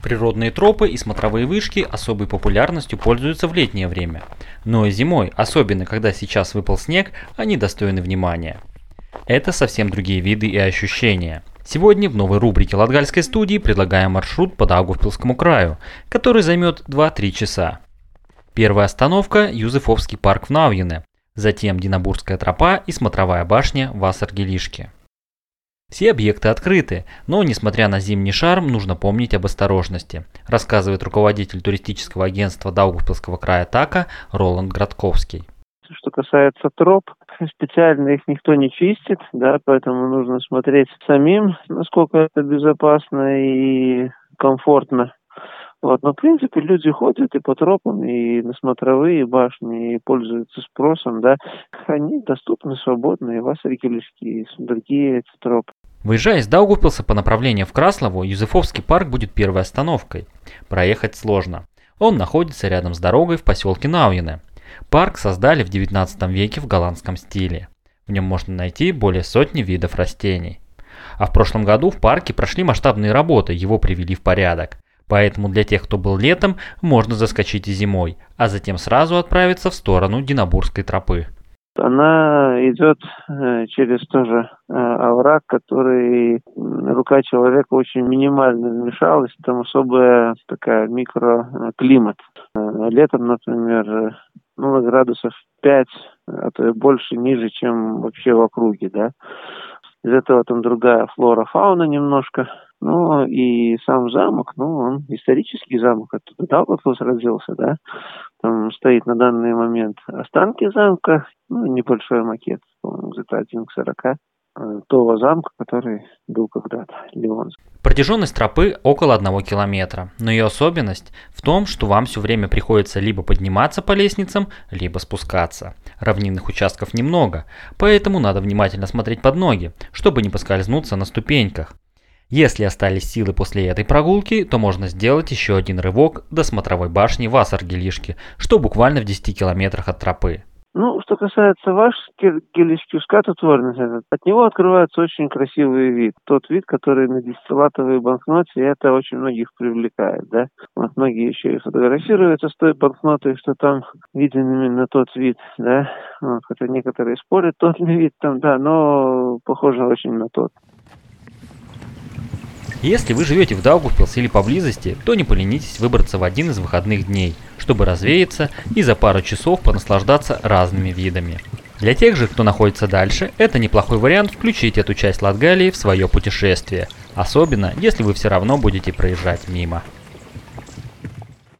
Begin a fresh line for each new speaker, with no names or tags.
Природные тропы и смотровые вышки особой популярностью пользуются в летнее время. Но и зимой, особенно когда сейчас выпал снег, они достойны внимания. Это совсем другие виды и ощущения. Сегодня в новой рубрике Латгальской студии предлагаем маршрут по Даугавпилскому краю, который займет 2-3 часа. Первая остановка – Юзефовский парк в Науйене, затем Динабургская тропа и смотровая башня в Асаргелишке. Все объекты открыты, но несмотря на зимний шарм, нужно помнить об осторожности, рассказывает руководитель туристического агентства Даугавпилского края ТАКа Роланд Градковский.
Что касается троп, специально их никто не чистит, да, поэтому нужно смотреть самим, насколько это безопасно и комфортно. Вот, но в принципе люди ходят и по тропам, и на смотровые башни, и пользуются спросом, да. Они доступны свободно, и в Асаргелишке, и другие эти тропы.
Выезжая из Даугавпилса по направлению в Краслову, Юзефовский парк будет первой остановкой. Проехать сложно. Он находится рядом с дорогой в поселке Науйене. Парк создали в 19 веке в голландском стиле. В нем можно найти более сотни видов растений. А в прошлом году в парке прошли масштабные работы, его привели в порядок. Поэтому для тех, кто был летом, можно заскочить и зимой, а затем сразу отправиться в сторону Динабургской тропы.
Она идет через тоже овраг, который рука человека очень минимально вмешалась, там особая такая микроклимат. Летом, например, градусов 5, а то и больше, ниже, чем вообще в округе, да. Из-за этого там другая флора, фауна немножко. Ну и сам замок, он исторический замок, оттуда Даугавпилс родился, да. Там стоит на данный момент останки замка, небольшой макет, по-моему, где-то 1:40 того замка, который был когда-то Леонский.
Протяженность тропы около 1 километра, но ее особенность в том, что вам все время приходится либо подниматься по лестницам, либо спускаться. Равнинных участков немного, поэтому надо внимательно смотреть под ноги, чтобы не поскользнуться на ступеньках. Если остались силы после этой прогулки, то можно сделать еще один рывок до смотровой башни в Асаргелишке, что буквально в 10 километрах от тропы.
Что касается Асаргелишки, от него открывается очень красивый вид. Тот вид, который на 10-латовой банкноте, это очень многих привлекает, да. Многие еще и фотографируются с той банкнотой, что там виден именно тот вид, да. Хотя некоторые спорят, тот ли вид там, да, но похоже очень на тот.
Если вы живете в Даугавпилсе или поблизости, то не поленитесь выбраться в один из выходных дней, чтобы развеяться и за пару часов понаслаждаться разными видами. Для тех же, кто находится дальше, это неплохой вариант включить эту часть Латгалии в свое путешествие, особенно если вы все равно будете проезжать мимо.